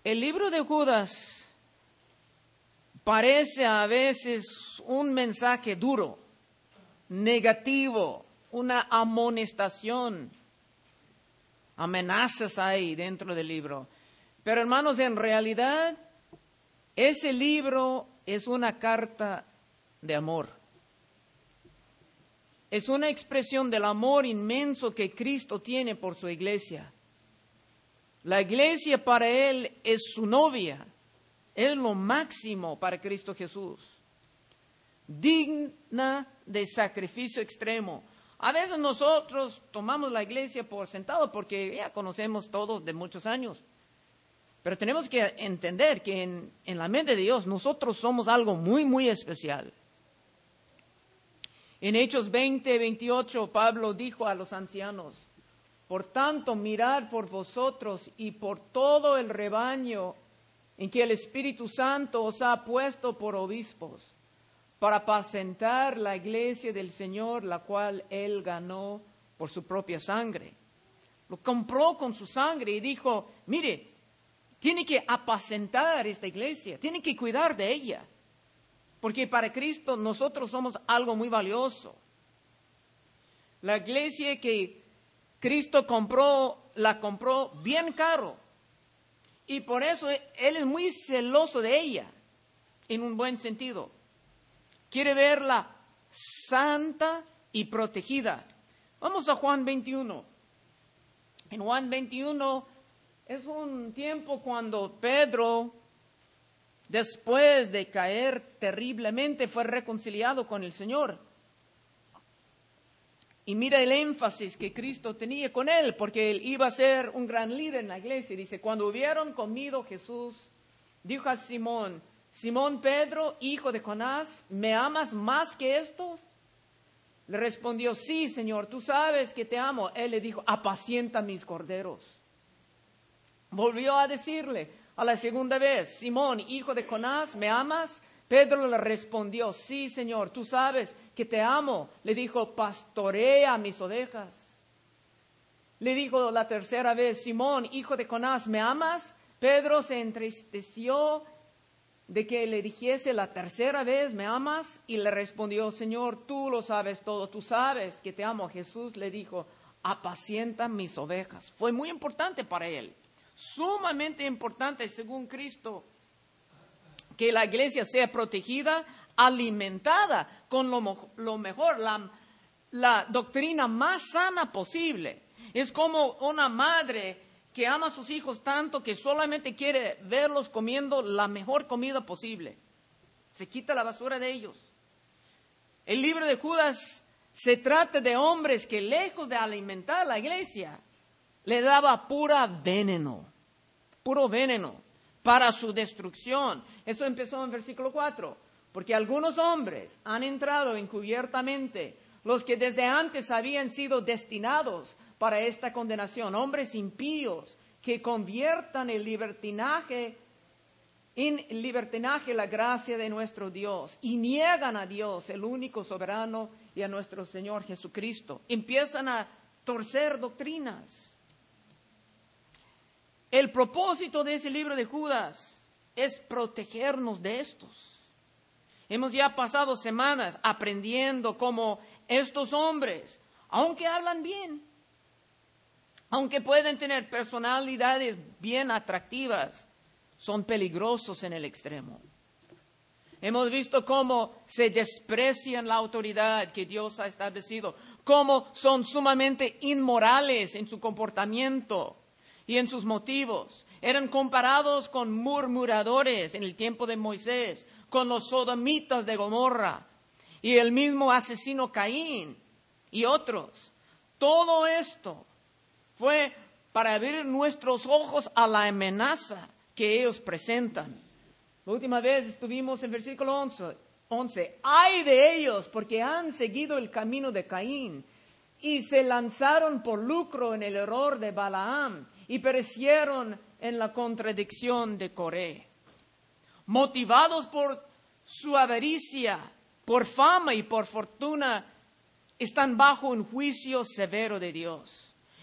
El libro de Judas parece a veces un mensaje duro, negativo, una amonestación. Amenazas hay dentro del libro. Pero hermanos, en realidad, ese libro es una carta de amor. Es una expresión del amor inmenso que Cristo tiene por su iglesia. La iglesia para Él es su novia. Es lo máximo para Cristo Jesús. Digna de sacrificio extremo. A veces nosotros tomamos la iglesia por sentado porque ya conocemos todos de muchos años. Pero tenemos que entender que en la mente de Dios nosotros somos algo muy, muy especial. En Hechos 20:28 Pablo dijo a los ancianos: por tanto, mirad por vosotros y por todo el rebaño en que el Espíritu Santo os ha puesto por obispos, para apacentar la iglesia del Señor, la cual Él ganó por su propia sangre. Lo compró con su sangre y dijo: mire, tiene que apacentar esta iglesia, tiene que cuidar de ella, porque para Cristo nosotros somos algo muy valioso. La iglesia que Cristo la compró bien caro, y por eso Él es muy celoso de ella, en un buen sentido. Quiere verla santa y protegida. Vamos a Juan 21. En Juan 21 es un tiempo cuando Pedro, después de caer terriblemente, fue reconciliado con el Señor. Y mira el énfasis que Cristo tenía con él, porque él iba a ser un gran líder en la iglesia. Dice: cuando hubieron comido, Jesús dijo a Simón: Simón Pedro, hijo de Jonás, ¿me amas más que estos? Le respondió: sí, Señor, tú sabes que te amo. Él le dijo: apacienta mis corderos. Volvió a decirle a la segunda vez: Simón, hijo de Jonás, ¿me amas? Pedro le respondió: sí, Señor, tú sabes que te amo. Le dijo: pastorea mis ovejas. Le dijo la tercera vez: Simón, hijo de Jonás, ¿me amas? Pedro se entristeció de que le dijese la tercera vez: ¿me amas? Y le respondió: Señor, tú lo sabes todo, tú sabes que te amo. Jesús le dijo: apacienta mis ovejas. Fue muy importante para él, sumamente importante según Cristo, que la iglesia sea protegida, alimentada con lo mejor, la doctrina más sana posible. Es como una madre que ama a sus hijos tanto que solamente quiere verlos comiendo la mejor comida posible. Se quita la basura de ellos. El libro de Judas se trata de hombres que, lejos de alimentar a la iglesia, le daba puro veneno para su destrucción. Eso empezó en versículo 4. Porque algunos hombres han entrado encubiertamente, los que desde antes habían sido destinados para esta condenación, hombres impíos que conviertan en libertinaje la gracia de nuestro Dios y niegan a Dios, el único soberano, y a nuestro Señor Jesucristo. Empiezan a torcer doctrinas. El propósito de ese libro de Judas es protegernos de estos. Hemos ya pasado semanas aprendiendo cómo estos hombres, aunque hablan bien, aunque pueden tener personalidades bien atractivas, son peligrosos en el extremo. Hemos visto cómo se desprecian la autoridad que Dios ha establecido, cómo son sumamente inmorales en su comportamiento y en sus motivos. Eran comparados con murmuradores en el tiempo de Moisés, con los sodomitas de Gomorra y el mismo asesino Caín y otros. Todo esto fue para abrir nuestros ojos a la amenaza que ellos presentan. La última vez estuvimos en versículo 11. ¡Ay de ellos! Porque han seguido el camino de Caín y se lanzaron por lucro en el error de Balaam y perecieron en la contradicción de Coré. Motivados por su avaricia, por fama y por fortuna, están bajo un juicio severo de Dios.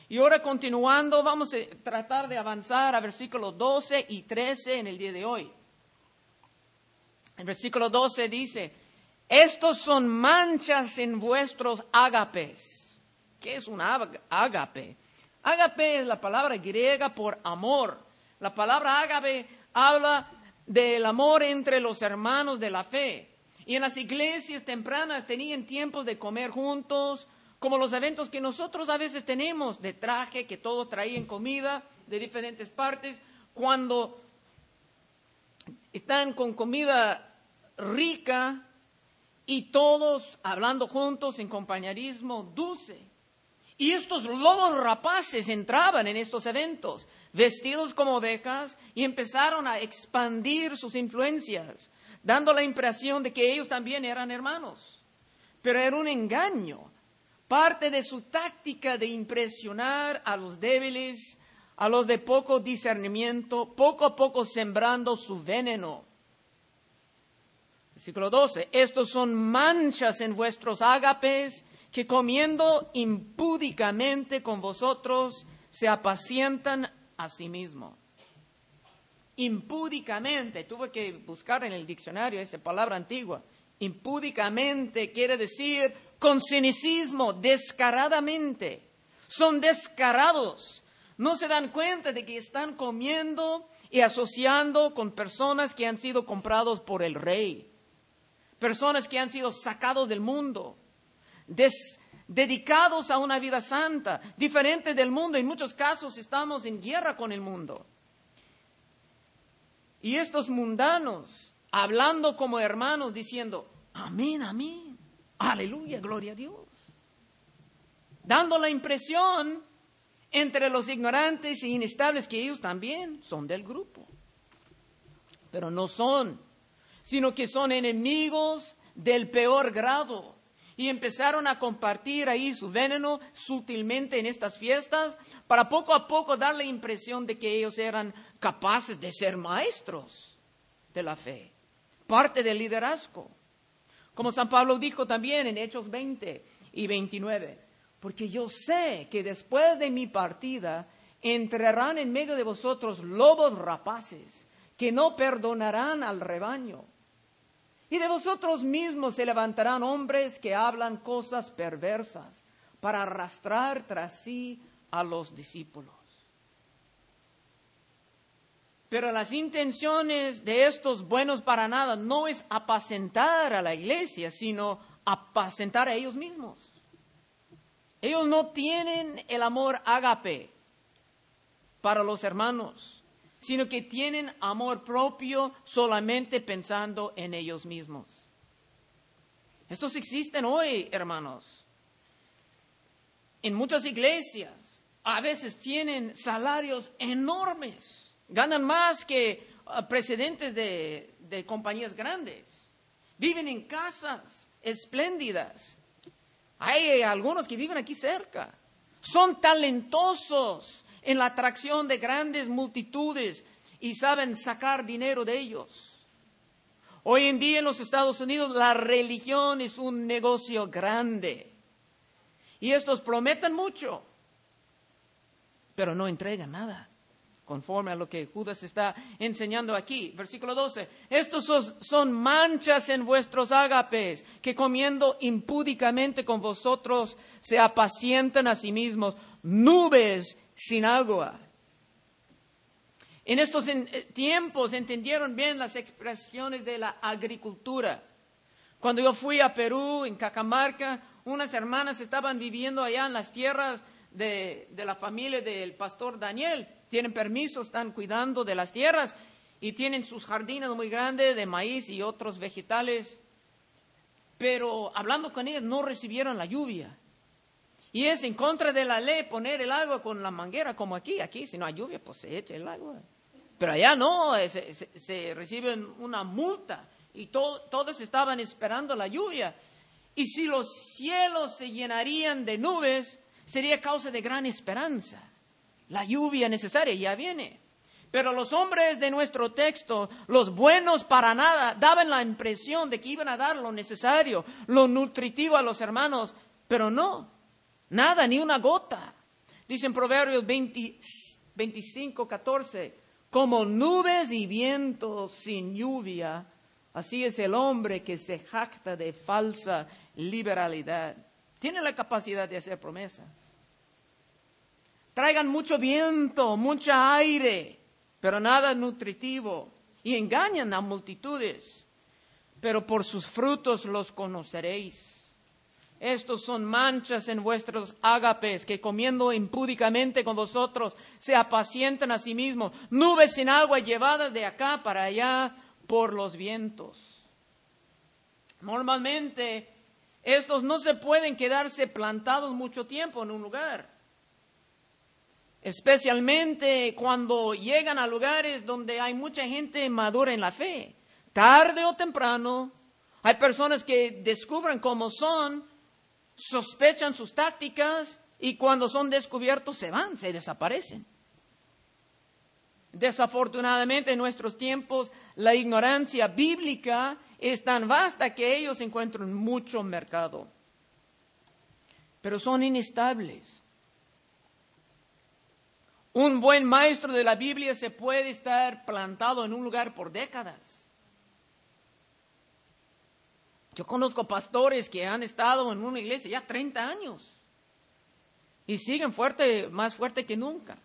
Y ahora continuando, vamos a tratar de avanzar a versículos 12 y 13 en el día de hoy. El versículo 12 dice, estos son manchas en vuestros ágapes. ¿Qué es un ágape? Ágape es la palabra griega por amor. La palabra ágape habla del amor entre los hermanos de la fe. Y en las iglesias tempranas tenían tiempos de comer juntos, como los eventos que nosotros a veces tenemos de traje, que todos traían comida de diferentes partes. Cuando están con comida rica y todos hablando juntos en compañerismo dulce. Y estos lobos rapaces entraban en estos eventos, vestidos como ovejas, y empezaron a expandir sus influencias, dando la impresión de que ellos también eran hermanos. Pero era un engaño, parte de su táctica de impresionar a los débiles, a los de poco discernimiento, poco a poco sembrando su veneno. Versículo 12, estos son manchas en vuestros ágapes, que comiendo impúdicamente con vosotros se apacientan a sí mismos. Impúdicamente, tuve que buscar en el diccionario esta palabra antigua. Impúdicamente quiere decir con cinismo, descaradamente. Son descarados. No se dan cuenta de que están comiendo y asociando con personas que han sido comprados por el rey. Personas que han sido sacados del mundo. Dedicados a una vida santa, diferente del mundo. En muchos casos estamos en guerra con el mundo. Y estos mundanos, hablando como hermanos, diciendo, amén, amén, aleluya, gloria a Dios. Dando la impresión entre los ignorantes e inestables que ellos también son del grupo. Pero no son, sino que son enemigos del peor grado. Y empezaron a compartir ahí su veneno sutilmente en estas fiestas para poco a poco dar la impresión de que ellos eran capaces de ser maestros de la fe, parte del liderazgo. Como San Pablo dijo también en Hechos 20 y 29, porque yo sé que después de mi partida entrarán en medio de vosotros lobos rapaces que no perdonarán al rebaño. Y de vosotros mismos se levantarán hombres que hablan cosas perversas para arrastrar tras sí a los discípulos. Pero las intenciones de estos buenos para nada no es apacentar a la iglesia, sino apacentar a ellos mismos. Ellos no tienen el amor ágape para los hermanos, sino que tienen amor propio solamente pensando en ellos mismos. Estos existen hoy, hermanos. En muchas iglesias a veces tienen salarios enormes, ganan más que presidentes de compañías grandes, viven en casas espléndidas. Hay algunos que viven aquí cerca, son talentosos en la atracción de grandes multitudes y saben sacar dinero de ellos. Hoy en día en los Estados Unidos la religión es un negocio grande. Y estos prometen mucho, pero no entregan nada, conforme a lo que Judas está enseñando aquí. Versículo 12, estos son manchas en vuestros ágapes, que comiendo impúdicamente con vosotros se apacientan a sí mismos, nubes sin agua. En estos tiempos entendieron bien las expresiones de la agricultura. Cuando yo fui a Perú, en Cajamarca, unas hermanas estaban viviendo allá en las tierras de la familia del pastor Daniel. Tienen permiso, están cuidando de las tierras y tienen sus jardines muy grandes de maíz y otros vegetales. Pero hablando con ellas no recibieron la lluvia. Y es en contra de la ley poner el agua con la manguera como aquí. Aquí si no hay lluvia, pues se echa el agua. Pero allá no, se reciben una multa. Y todos estaban esperando la lluvia. Y si los cielos se llenarían de nubes, sería causa de gran esperanza. La lluvia necesaria ya viene. Pero los hombres de nuestro texto, los buenos para nada, daban la impresión de que iban a dar lo necesario, lo nutritivo a los hermanos. Pero no. Nada, ni una gota. Dice en Proverbios 25:14, como nubes y vientos sin lluvia, así es el hombre que se jacta de falsa liberalidad. Tiene la capacidad de hacer promesas. Traigan mucho viento, mucha aire, pero nada nutritivo, y engañan a multitudes. Pero por sus frutos los conoceréis. Estos son manchas en vuestros ágapes, que comiendo impúdicamente con vosotros se apacientan a sí mismos. Nubes sin agua llevadas de acá para allá por los vientos. Normalmente, estos no se pueden quedarse plantados mucho tiempo en un lugar. Especialmente cuando llegan a lugares donde hay mucha gente madura en la fe. Tarde o temprano, hay personas que descubren cómo son, sospechan sus tácticas y cuando son descubiertos se van, se desaparecen. Desafortunadamente en nuestros tiempos la ignorancia bíblica es tan vasta que ellos encuentran mucho mercado. Pero son inestables. Un buen maestro de la Biblia se puede estar plantado en un lugar por décadas. Yo conozco pastores que han estado en una iglesia ya 30 años y siguen más fuerte que nunca.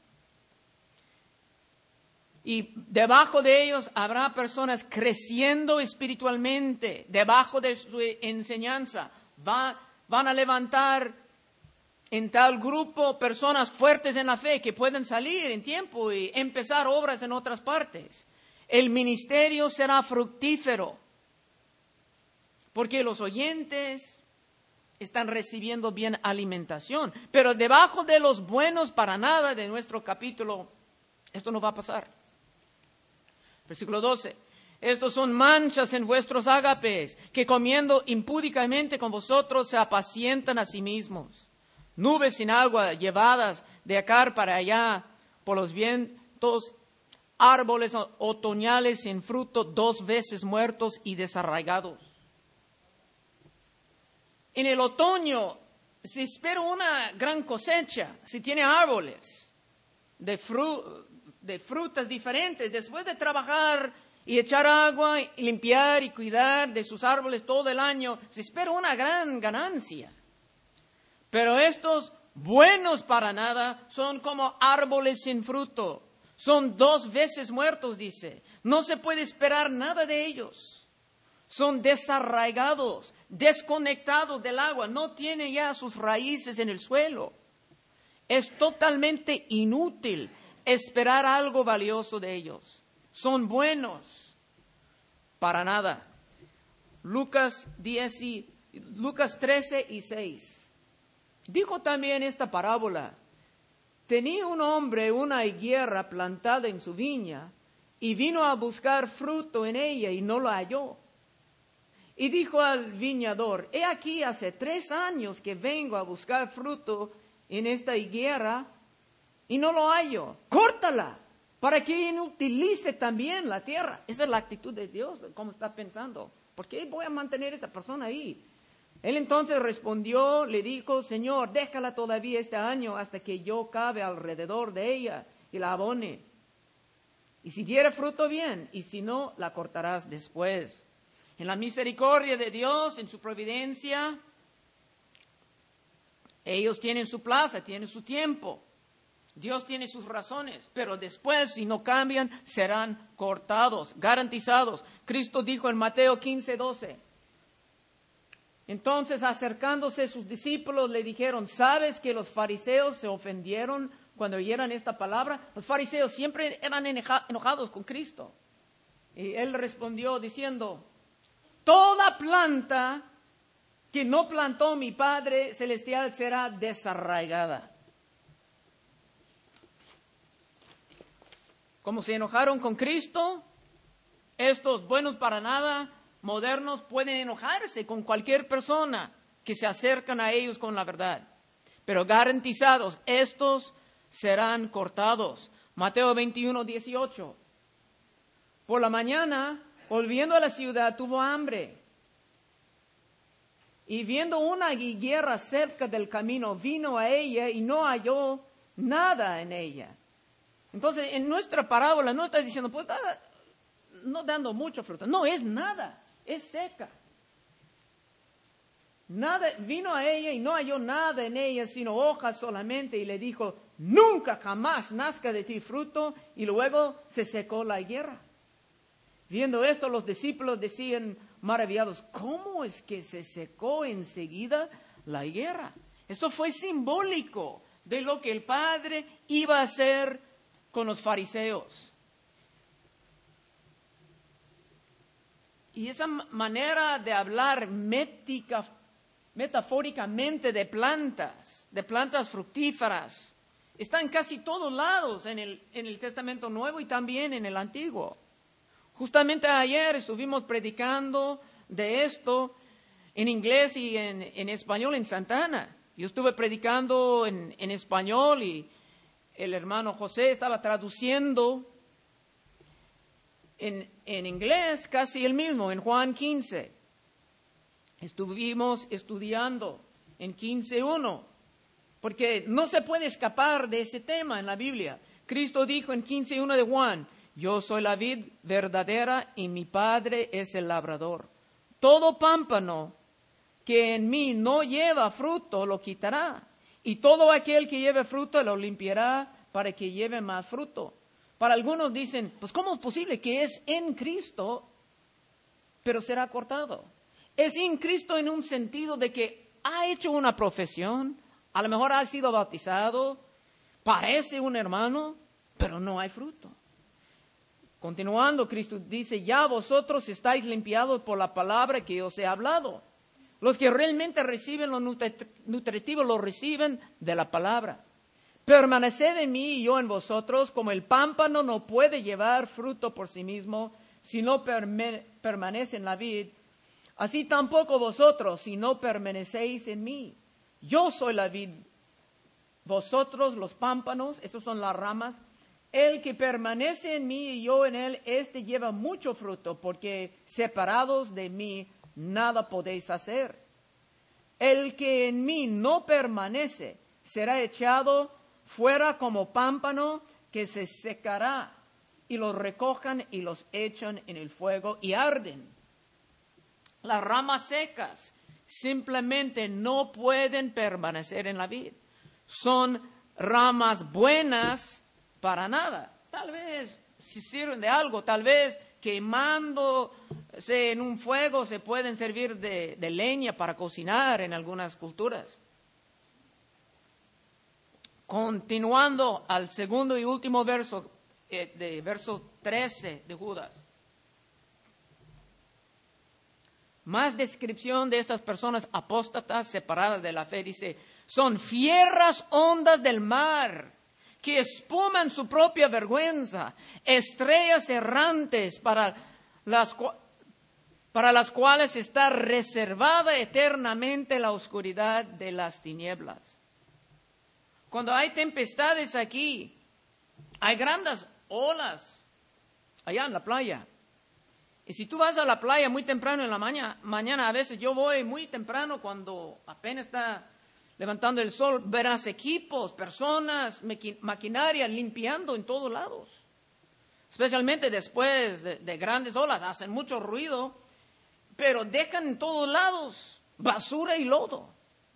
Y debajo de ellos habrá personas creciendo espiritualmente, debajo de su enseñanza. Van a levantar en tal grupo personas fuertes en la fe que pueden salir en tiempo y empezar obras en otras partes. El ministerio será fructífero. Porque los oyentes están recibiendo bien alimentación. Pero debajo de los buenos para nada de nuestro capítulo, esto no va a pasar. Versículo 12. Estos son manchas en vuestros ágapes, que comiendo impúdicamente con vosotros se apacientan a sí mismos. Nubes sin agua llevadas de acá para allá por los vientos, árboles otoñales sin fruto, 2 veces muertos y desarraigados. En el otoño se espera una gran cosecha, si tiene árboles de frutas diferentes. Después de trabajar y echar agua, y limpiar y cuidar de sus árboles todo el año, se espera una gran ganancia. Pero estos buenos para nada son como árboles sin fruto. Son 2 veces muertos, dice. No se puede esperar nada de ellos. Son desarraigados, desconectados del agua, no tienen ya sus raíces en el suelo. Es totalmente inútil esperar algo valioso de ellos. Son buenos para nada. Lucas 13:6. Dijo también esta parábola: tenía un hombre una higuera plantada en su viña y vino a buscar fruto en ella y no lo halló. Y dijo al viñador: he aquí hace 3 años que vengo a buscar fruto en esta higuera y no lo hallo. Córtala para que inutilice también la tierra. Esa es la actitud de Dios, como está pensando. ¿Por qué voy a mantener a esta persona ahí? Él entonces respondió, le dijo: Señor, déjala todavía este año hasta que yo cabe alrededor de ella y la abone. Y si diere fruto, bien, y si no, la cortarás después. En la misericordia de Dios, en su providencia, ellos tienen su plaza, tienen su tiempo. Dios tiene sus razones, pero después, si no cambian, serán cortados, garantizados. Cristo dijo en Mateo 15:12. Entonces, acercándose sus discípulos, le dijeron: ¿sabes que los fariseos se ofendieron cuando oyeron esta palabra? Los fariseos siempre eran enojados con Cristo. Y él respondió diciendo: toda planta que no plantó mi Padre Celestial será desarraigada. Como se enojaron con Cristo, estos buenos para nada, modernos, pueden enojarse con cualquier persona que se acercan a ellos con la verdad. Pero garantizados, estos serán cortados. Mateo 21:18. Por la mañana, volviendo a la ciudad, tuvo hambre. Y viendo una higuera cerca del camino, vino a ella y no halló nada en ella. Entonces, en nuestra parábola no está diciendo, pues nada, no dando mucho fruto. No, es nada, es seca. Nada, vino a ella y no halló nada en ella, sino hojas solamente, y le dijo, nunca jamás nazca de ti fruto, y luego se secó la higuera. Viendo esto, los discípulos decían maravillados, ¿cómo es que se secó enseguida la higuera? Esto fue simbólico de lo que el Padre iba a hacer con los fariseos. Y esa manera de hablar metafóricamente de plantas fructíferas, está en casi todos lados en el Testamento Nuevo y también en el Antiguo. Justamente ayer estuvimos predicando de esto en inglés y en español en Santana. Yo estuve predicando en español y el hermano José estaba traduciendo en inglés casi el mismo, en Juan 15. Estuvimos estudiando en 15:1, porque no se puede escapar de ese tema en la Biblia. Cristo dijo en 15:1 de Juan, yo soy la vid verdadera y mi Padre es el labrador. Todo pámpano que en mí no lleva fruto lo quitará, y todo aquel que lleve fruto lo limpiará para que lleve más fruto. Para algunos dicen, pues ¿cómo es posible que es en Cristo, pero será cortado? Es en Cristo en un sentido de que ha hecho una profesión, a lo mejor ha sido bautizado, parece un hermano, pero no hay fruto. Continuando, Cristo dice, ya vosotros estáis limpiados por la palabra que os he hablado. Los que realmente reciben lo nutritivo, lo reciben de la palabra. Permaneced en mí y yo en vosotros, como el pámpano no puede llevar fruto por sí mismo, si no permanece en la vid, así tampoco vosotros, si no permanecéis en mí. Yo soy la vid, vosotros los pámpanos, esas son las ramas. El que permanece en mí y yo en él, este lleva mucho fruto, porque separados de mí nada podéis hacer. El que en mí no permanece será echado fuera como pámpano que se secará, y los recojan y los echan en el fuego y arden. Las ramas secas simplemente no pueden permanecer en la vid. Son ramas buenas para nada. Tal vez si sirven de algo, tal vez quemándose en un fuego se pueden servir de leña para cocinar en algunas culturas. Continuando al segundo y último verso, de verso 13 de Judas. Más descripción de estas personas apóstatas separadas de la fe. Dice, son fieras ondas del mar que espuman su propia vergüenza, estrellas errantes para las cuales está reservada eternamente la oscuridad de las tinieblas. Cuando hay tempestades aquí, hay grandes olas allá en la playa. Y si tú vas a la playa muy temprano en la mañana, a veces yo voy muy temprano cuando apenas está levantando el sol, verás equipos, personas, maquinaria limpiando en todos lados. Especialmente después de grandes olas, hacen mucho ruido, pero dejan en todos lados basura y lodo.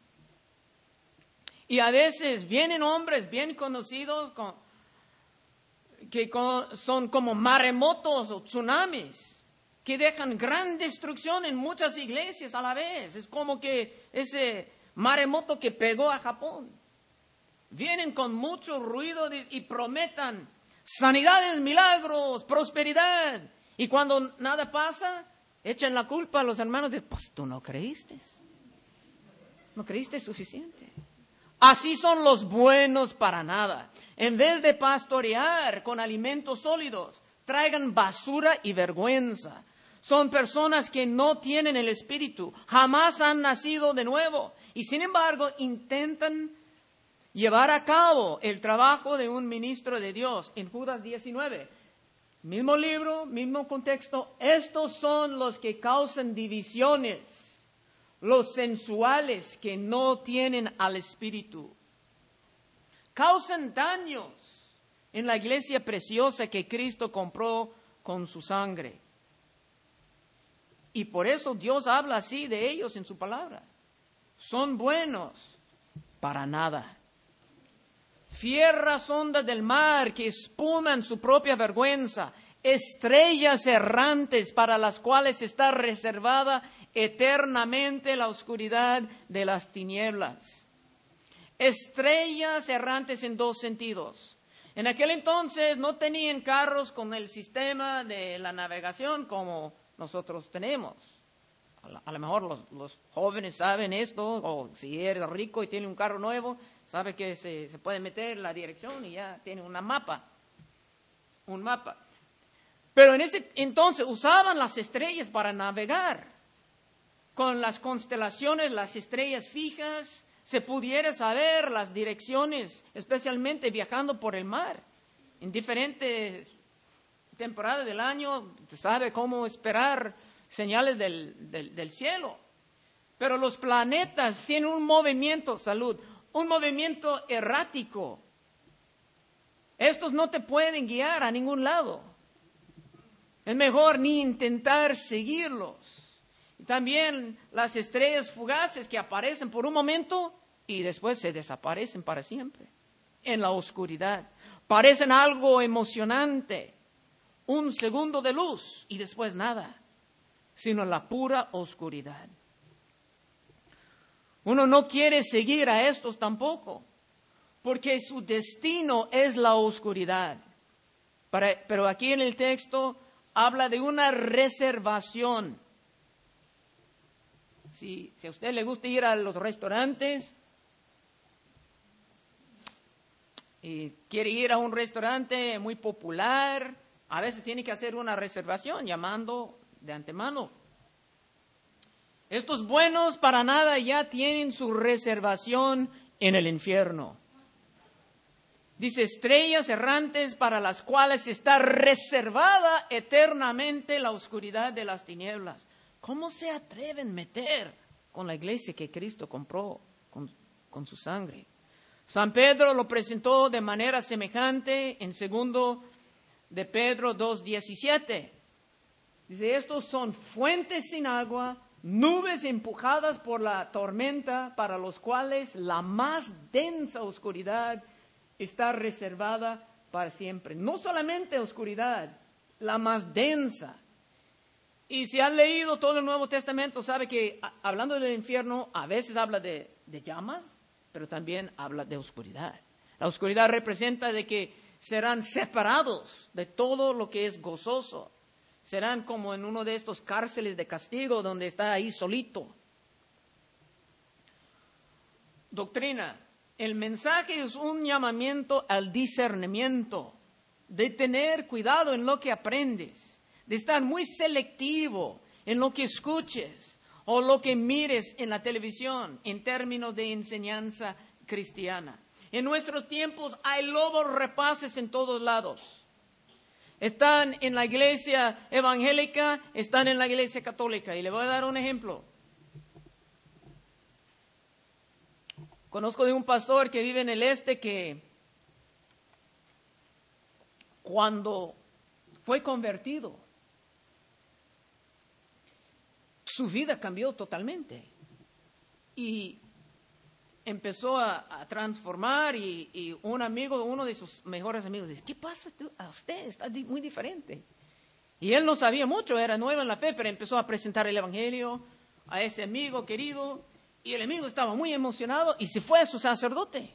Y a veces vienen hombres bien conocidos que son como maremotos o tsunamis, que dejan gran destrucción en muchas iglesias a la vez. Es como que ese maremoto que pegó a Japón. Vienen con mucho ruido y prometan sanidades, milagros, prosperidad. Y cuando nada pasa, echan la culpa a los hermanos de, pues tú no creíste. No creíste suficiente. Así son los buenos para nada. En vez de pastorear con alimentos sólidos, traigan basura y vergüenza. Son personas que no tienen el Espíritu, jamás han nacido de nuevo y sin embargo intentan llevar a cabo el trabajo de un ministro de Dios. En Judas 19, mismo libro, mismo contexto, estos son los que causan divisiones, los sensuales que no tienen al Espíritu. causan daños en la iglesia preciosa que Cristo compró con su sangre. Y por eso Dios habla así de ellos en su palabra. Son buenos para nada. Fieras ondas del mar que espuman su propia vergüenza, estrellas errantes para las cuales está reservada eternamente la oscuridad de las tinieblas. Estrellas errantes en dos sentidos. En aquel entonces no tenían carros con el sistema de la navegación como nosotros tenemos. A lo mejor los jóvenes saben esto, o si eres rico y tienes un carro nuevo, sabe que se puede meter la dirección y ya tiene un mapa. Pero en ese entonces usaban las estrellas para navegar. Con las constelaciones, las estrellas fijas, se pudiera saber las direcciones, especialmente viajando por el mar. En diferentes temporadas del año, se sabe cómo esperar señales del cielo. Pero los planetas tienen un movimiento, un movimiento errático. Estos no te pueden guiar a ningún lado. Es mejor ni intentar seguirlos. Y también las estrellas fugaces que aparecen por un momento y después se desaparecen para siempre en la oscuridad. Parecen algo emocionante, un segundo de luz y después nada, sino la pura oscuridad. Uno no quiere seguir a estos tampoco, porque su destino es la oscuridad. Pero aquí en el texto habla de una reservación. Si a usted le gusta ir a los restaurantes y quiere ir a un restaurante muy popular, a veces tiene que hacer una reservación llamando de antemano. Estos buenos para nada ya tienen su reservación en el infierno. Dice, estrellas errantes para las cuales está reservada eternamente la oscuridad de las tinieblas. ¿Cómo se atreven a meter con la iglesia que Cristo compró con su sangre? San Pedro lo presentó de manera semejante en 2 de Pedro 2:17. Dice, estos son fuentes sin agua, nubes empujadas por la tormenta, para los cuales la más densa oscuridad está reservada para siempre. No solamente oscuridad, la más densa. Y si han leído todo el Nuevo Testamento, sabe que hablando del infierno, a veces habla de llamas, pero también habla de oscuridad. La oscuridad representa de que serán separados de todo lo que es gozoso. Serán como en uno de estos cárceles de castigo donde está ahí solito. Doctrina. El mensaje es un llamamiento al discernimiento, de tener cuidado en lo que aprendes, de estar muy selectivo en lo que escuches o lo que mires en la televisión en términos de enseñanza cristiana. En nuestros tiempos hay lobos rapaces en todos lados. Están en la iglesia evangélica, están en la iglesia católica. Y le voy a dar un ejemplo. Conozco de un pastor que vive en el este que cuando fue convertido, su vida cambió totalmente y empezó a transformar y uno de sus mejores amigos dice, ¿qué pasa a usted? Está muy diferente. Y él no sabía mucho, era nuevo en la fe, pero empezó a presentar el evangelio a ese amigo querido y el amigo estaba muy emocionado y se fue a su sacerdote.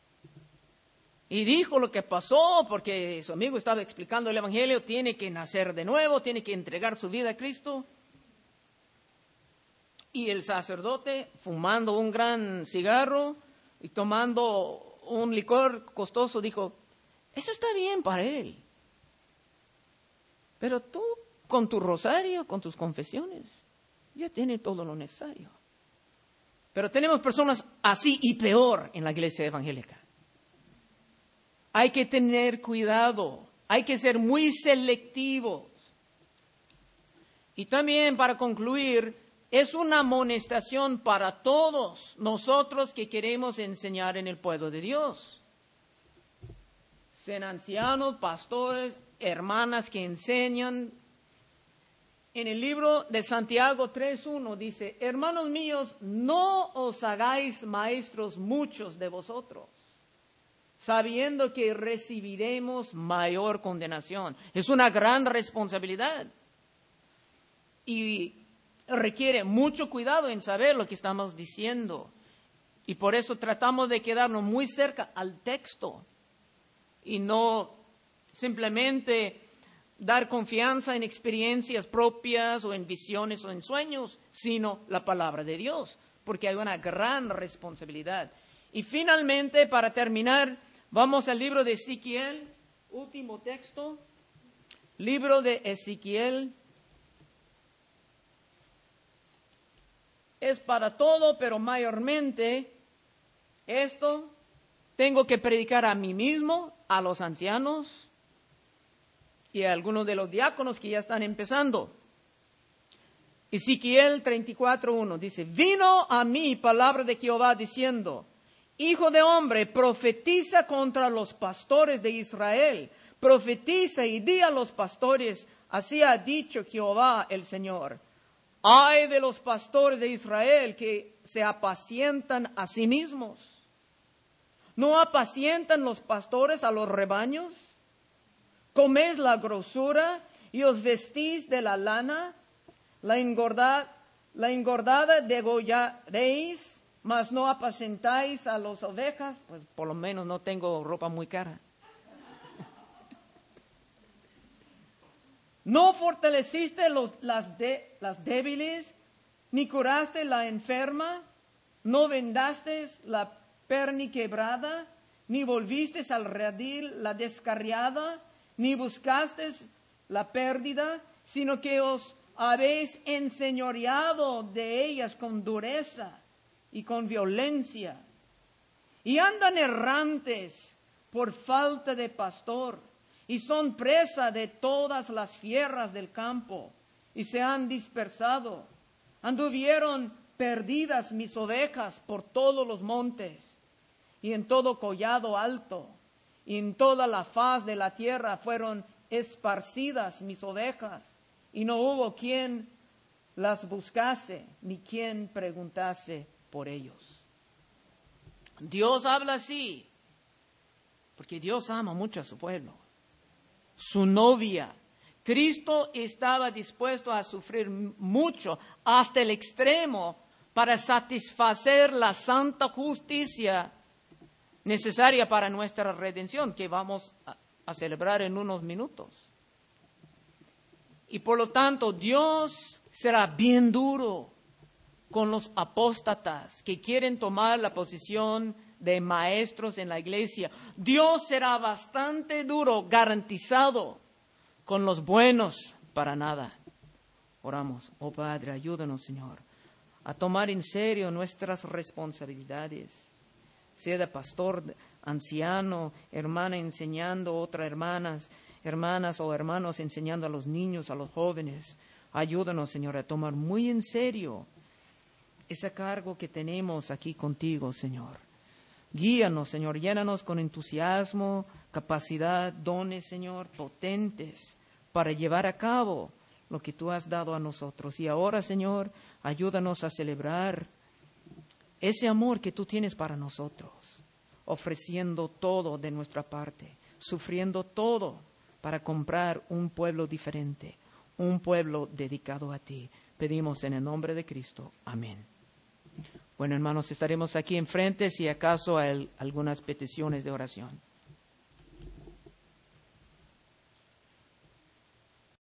Y dijo lo que pasó porque su amigo estaba explicando el evangelio, tiene que nacer de nuevo, tiene que entregar su vida a Cristo. Y el sacerdote, fumando un gran cigarro y tomando un licor costoso, dijo, eso está bien para él. Pero tú, con tu rosario, con tus confesiones, ya tienes todo lo necesario. Pero tenemos personas así y peor en la iglesia evangélica. Hay que tener cuidado, hay que ser muy selectivos. Y también, para concluir, es una amonestación para todos nosotros que queremos enseñar en el pueblo de Dios. sean ancianos, pastores, hermanas que enseñan. En el libro de Santiago 3:1 dice, hermanos míos, no os hagáis maestros muchos de vosotros, sabiendo que recibiremos mayor condenación. Es una gran responsabilidad y requiere mucho cuidado en saber lo que estamos diciendo. Y por eso tratamos de quedarnos muy cerca al texto y no simplemente dar confianza en experiencias propias o en visiones o en sueños, sino la palabra de Dios, porque hay una gran responsabilidad. Y finalmente, para terminar, vamos al libro de Ezequiel, último texto, libro de Ezequiel. Es para todo, pero mayormente esto tengo que predicar a mí mismo, a los ancianos y a algunos de los diáconos que ya están empezando. Ezequiel 34:1 dice, vino a mí palabra de Jehová diciendo, hijo de hombre, profetiza contra los pastores de Israel, profetiza y di a los pastores, así ha dicho Jehová el Señor. Ay de los pastores de Israel que se apacientan a sí mismos. ¿No apacientan los pastores a los rebaños? ¿Coméis la grosura y os vestís de la lana? La engordada degollaréis, mas no apacentáis a las ovejas. Pues por lo menos no tengo ropa muy cara. ¿No fortaleciste las débiles, ni curaste la enferma? ¿No vendaste la perniquebrada, ni volviste al redil la descarriada, ni buscaste la pérdida, sino que os habéis enseñoreado de ellas con dureza y con violencia? Y andan errantes por falta de pastor, y son presa de todas las fieras del campo, y se han dispersado. Anduvieron perdidas mis ovejas por todos los montes, y en todo collado alto, y en toda la faz de la tierra fueron esparcidas mis ovejas, y no hubo quien las buscase, ni quien preguntase por ellos. Dios habla así, porque Dios ama mucho a su pueblo. Su novia, Cristo, estaba dispuesto a sufrir mucho hasta el extremo para satisfacer la santa justicia necesaria para nuestra redención, que vamos a celebrar en unos minutos. Y por lo tanto, Dios será bien duro con los apóstatas que quieren tomar la posición de maestros en la iglesia. Dios será bastante duro, garantizado, con los buenos para nada. Oramos. Oh Padre, ayúdanos, Señor, a tomar en serio nuestras responsabilidades. Sea de pastor, anciano, hermana enseñando a otras hermanas o hermanos enseñando a los niños, a los jóvenes. Ayúdanos, Señor, a tomar muy en serio ese cargo que tenemos aquí contigo, Señor. Guíanos, Señor, llénanos con entusiasmo, capacidad, dones, Señor, potentes para llevar a cabo lo que tú has dado a nosotros. Y ahora, Señor, ayúdanos a celebrar ese amor que tú tienes para nosotros, ofreciendo todo de nuestra parte, sufriendo todo para comprar un pueblo diferente, un pueblo dedicado a ti. Pedimos en el nombre de Cristo. Amén. Bueno, hermanos, estaremos aquí enfrente si acaso hay algunas peticiones de oración.